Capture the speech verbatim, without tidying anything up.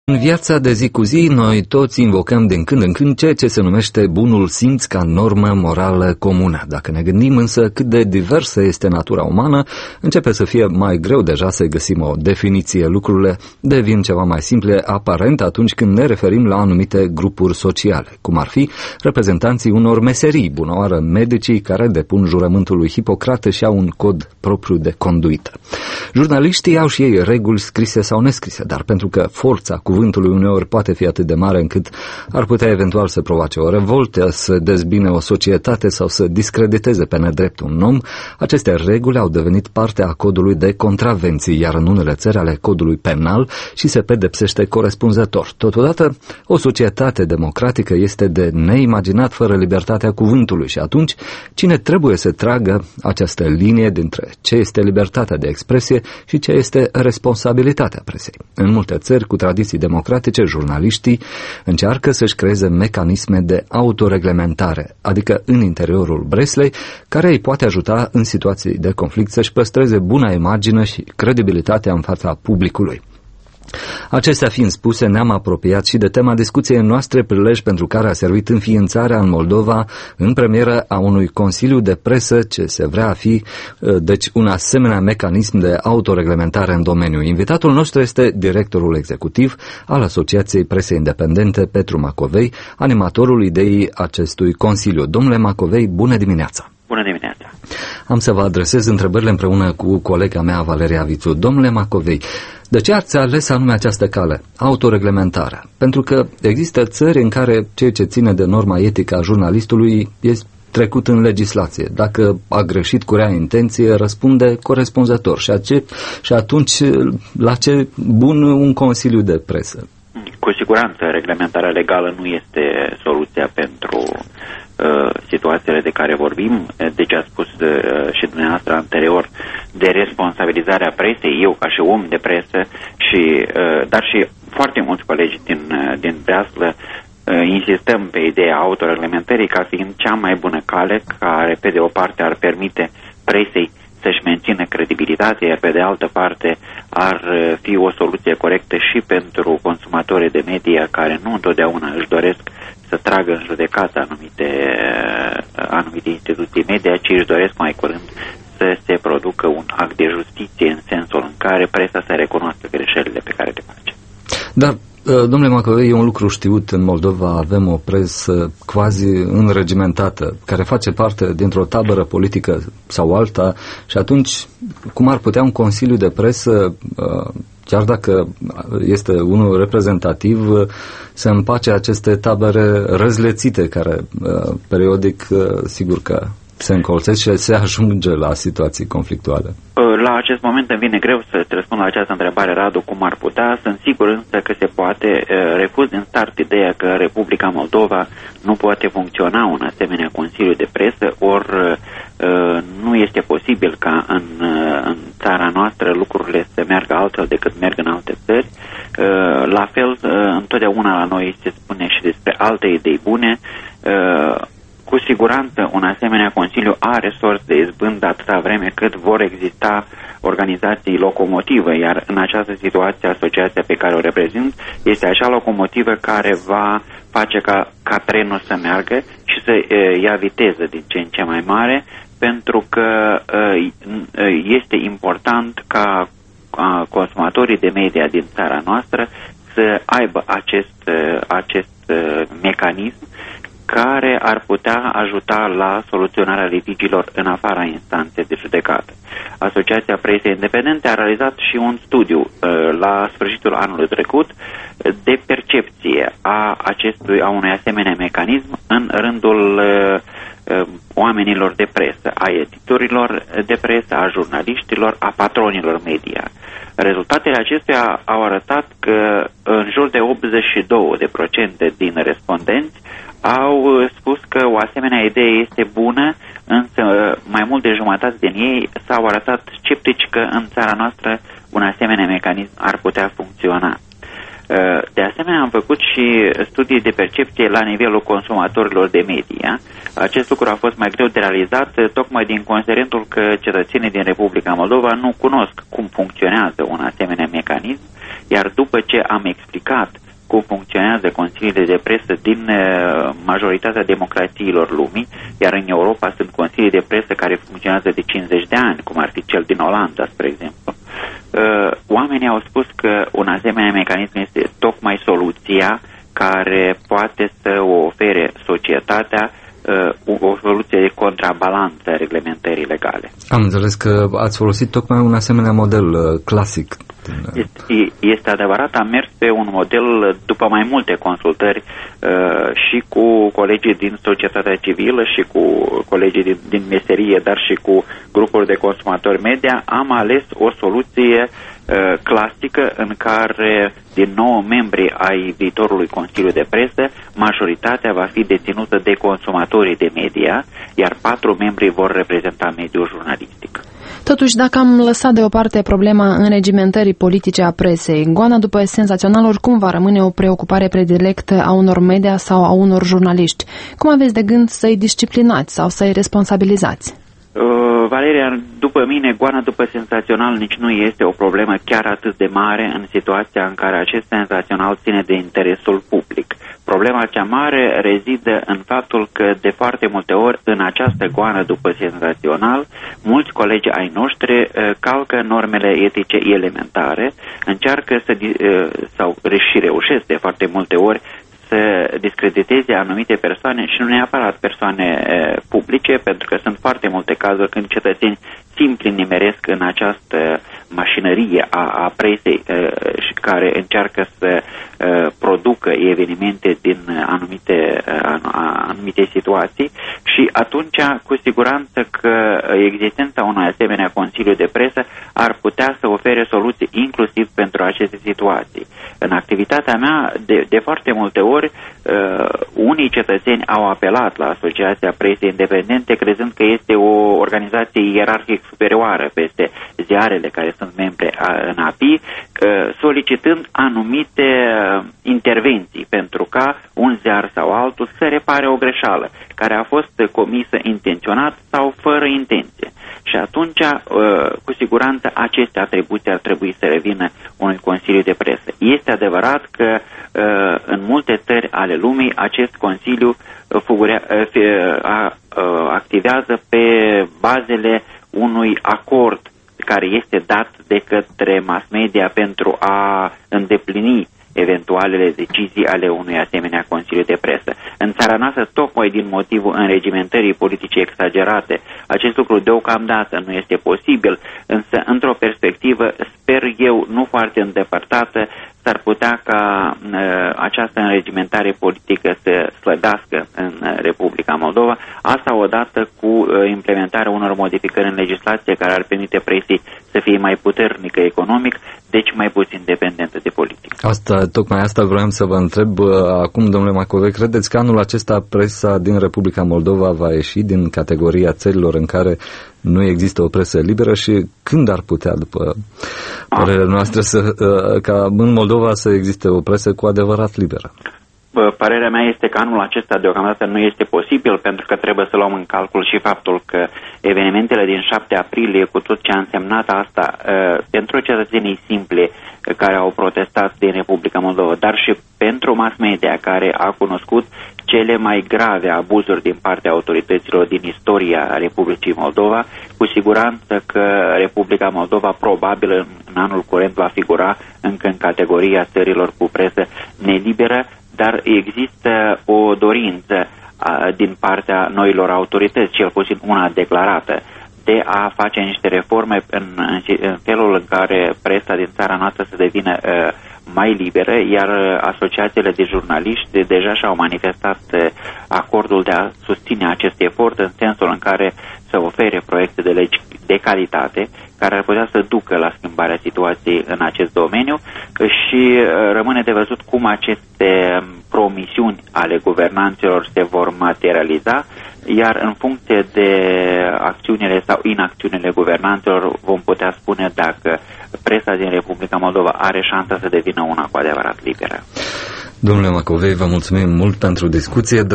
În viața de zi cu zi, noi toți invocăm din când în când ceea ce se numește bunul simț ca normă morală comună. Dacă ne gândim însă cât de diversă este natura umană, începe să fie mai greu deja să găsim o definiție. Lucrurile devin ceva mai simple aparent atunci când ne referim la anumite grupuri sociale, cum ar fi reprezentanții unor meserii, bunăoară medicii care depun jurământul lui Hipocrate și au un cod propriu de conduită. Jurnaliștii au și ei reguli scrise sau nescrise, dar pentru că forța cuvântului uneori poate fi atât de mare încât ar putea eventual să provoace o revoltă, să dezbine o societate sau să discrediteze pe nedrept un om, aceste reguli au devenit parte a codului de contravenții, iar în unele țări ale codului penal și se pedepsește corespunzător. Totodată, o societate democratică este de neimaginat fără libertatea cuvântului și atunci, cine trebuie să tragă această linie dintre ce este libertatea de expresie și ce este responsabilitatea presei? În multe țări cu tradiții democratice, jurnaliștii încearcă să-și creeze mecanisme de autoreglementare, adică în interiorul breslei, care îi poate ajuta în situații de conflict să-și păstreze buna imagine și credibilitatea în fața publicului. Acestea fiind spuse, ne-am apropiat și de tema discuției noastre, prilej pentru care a servit înființarea în Moldova în premieră a unui consiliu de presă ce se vrea a fi, deci, un asemenea mecanism de autoreglementare în domeniu. Invitatul nostru este directorul executiv al Asociației Presei Independente, Petru Macovei, animatorul ideii acestui consiliu. Domnule Macovei, bună dimineața! Bună dimineața! Am să vă adresez întrebările împreună cu colega mea, Valeria Vițu. Domnule Macovei, de ce ați ales anume această cale, autoreglementarea? Pentru că există țări în care ceea ce ține de norma etică a jurnalistului este trecut în legislație. Dacă a greșit cu rea intenție, răspunde corespunzător. Și, ace- și atunci, la ce bun un consiliu de presă? Cu siguranță, reglementarea legală nu este soluția pentru uh, situațiile de care vorbim. Deci a spus uh, și dumneavoastră anterior de responsabilizarea presei, eu ca și om de presă, și, uh, dar și foarte mulți colegi din, uh, din Breaslă, uh, insistăm pe ideea autoreglementării ca fiind cea mai bună cale care, pe de o parte, ar permite presei să-și mențină credibilitatea, iar pe de altă parte ar fi o soluție corectă și pentru consumatorii de media care nu întotdeauna își doresc să tragă în judecată anumite, anumite instituții media, ci își doresc mai curând să se producă un act de justiție în sensul în care presa să recunoască greșelile pe care le face. Dar, domnule Macovei, e un lucru știut, în Moldova avem o presă quasi înregimentată, care face parte dintr-o tabără politică sau alta și atunci, cum ar putea un consiliu de presă, chiar dacă este unul reprezentativ, să împace aceste tabere răzlețite care periodic, sigur că se încolțesc și se ajunge la situații conflictuale? La acest moment îmi vine greu să te răspund la această întrebare, Radu, cum ar putea. Sunt sigur însă că se poate. Refuz din start ideea că Republica Moldova nu poate funcționa un asemenea Consiliu de Presă, ori nu este posibil ca în, în țara noastră lucrurile să meargă altfel decât merg în alte țări. La fel, întotdeauna la noi se spune și despre alte idei bune. Cu siguranță un asemenea consiliu are sorți de izbândă atâta vreme cât vor exista organizații locomotivă, iar în această situație asociația pe care o reprezint este acea locomotivă care va face ca, ca trenul să meargă și să e, ia viteză din ce în ce mai mare, pentru că e, este important ca a, consumatorii de media din țara noastră să aibă acest, acest mecanism care ar putea ajuta la soluționarea litigiilor în afara instanței de judecată. Asociația Presei Independente a realizat și un studiu uh, la sfârșitul anului trecut de percepție a acestui, a unui asemenea mecanism în rândul uh, uh, oamenilor de presă, a editorilor de presă, a jurnaliștilor, a patronilor media. Rezultatele acestuia au arătat că în jur de optzeci și doi la sută din respondenți au spus că o asemenea idee este bună, însă mai mult de jumătate din ei s-au arătat sceptici că în țara noastră un asemenea mecanism ar putea funcționa. De asemenea, am făcut și studii de percepție la nivelul consumatorilor de media. Acest lucru a fost mai greu de realizat, tocmai din considerentul că cetățenii din Republica Moldova nu cunosc cum funcționează un asemenea mecanism Iar după ce am explicat cum funcționează consiliile de presă din majoritatea democrațiilor lumii, iar în Europa sunt consilii de presă care funcționează de cincizeci de ani, cum ar fi cel din Olanda, spre exemplu. Oamenii au spus că un asemenea mecanism este tocmai soluția care poate să o ofere societatea, o soluție de contrabalanță a reglementării legale. Am înțeles că ați folosit tocmai un asemenea model clasic. Este, este adevărat, am mers pe un model după mai multe consultări uh, și cu colegii din societatea civilă și cu colegii din, din meserie, dar și cu grupuri de consumatori media. Am ales o soluție uh, clasică în care din nouă membri ai viitorului Consiliu de Presă, majoritatea va fi deținută de consumatorii de media, iar patru membri vor reprezenta mediul jurnalistic. Totuși, dacă am lăsat deoparte problema înregimentării politice a presei, goana după senzațional oricum va rămâne o preocupare predilectă a unor media sau a unor jurnaliști. Cum aveți de gând să-i disciplinați sau să-i responsabilizați? Uh, Valeria, după mine, goana după senzațional nici nu este o problemă chiar atât de mare în situația în care acest senzațional ține de interesul public. Problema cea mare rezidă în faptul că de foarte multe ori în această goană după senzațional, mulți colegi ai noștri uh, calcă normele etice elementare, încearcă să, uh, sau și reușesc de foarte multe ori să discrediteze anumite persoane și nu neapărat persoane e, publice, pentru că sunt foarte multe cazuri când cetățeni simpli nimeresc în această mașinărie a, a presei e, și care încearcă să e, producă evenimente din anumite, a, anumite situații și atunci cu siguranță că existența unui asemenea Consiliu de Presă ar putea să ofere soluții inclusiv pentru aceste situații. În activitatea mea, de, de foarte multe ori, uh, unii cetățeni au apelat la Asociația Presei Independente crezând că este o organizație ierarhic superioară peste ziarele care sunt membre în A P I, uh, solicitând anumite uh, intervenții pentru ca un ziar sau altul să repare o greșeală care a fost comisă intenționat sau fără intenție. Și atunci, cu siguranță, aceste atribuții ar trebui să revină unui Consiliu de Presă. Este adevărat că în multe țări ale lumii acest Consiliu activează pe bazele unui acord care este dat de către mass media pentru a îndeplini eventualele decizii ale unui asemenea Consiliu de Presă. În țara noastră, tocmai din motivul înregimentării politice exagerate, acest lucru deocamdată nu este posibil, însă într-o perspectivă, sper eu, nu foarte îndepărtată, s-ar putea ca uh, această înregimentare politică să slăbească în Republica Moldova, asta odată cu uh, implementarea unor modificări în legislație care ar permite presii să fie mai puternică economic, deci mai puțin dependentă de politică. Asta, tocmai asta vreau să vă întreb acum, domnule Macovei, credeți că anul acesta presa din Republica Moldova va ieși din categoria țărilor în care nu există o presă liberă și când ar putea, după părerea noastră, să, ca în Moldova să existe o presă cu adevărat liberă? Părerea mea este că anul acesta deocamdată nu este posibil, pentru că trebuie să luăm în calcul și faptul că evenimentele din șapte aprilie, cu tot ce a însemnat asta pentru cetățenii simple care au protestat din Republica Moldova, dar și pentru mass media care a cunoscut cele mai grave abuzuri din partea autorităților din istoria Republicii Moldova, cu siguranță că Republica Moldova probabil în anul curent va figura încă în categoria țărilor cu presă neliberă, dar există o dorință a, din partea noilor autorități, cel puțin una declarată, de a face niște reforme în, în, în felul în care presa din țara noastră să devină uh, mai liberă, iar asociațiile de jurnaliști deja și-au manifestat uh, acordul de a susține acest efort în sensul în care să ofere proiecte de legi de calitate care ar putea să ducă la schimbarea situației în acest domeniu și uh, rămâne de văzut cum aceste promisiuni ale guvernanților se vor materializa, iar în funcție de acțiunile sau inacțiunile guvernanților vom putea spune dacă presa din Republica Moldova are șansa să devină una cu adevărat liberă. Domnule Macovei, vă mulțumim mult pentru discuție.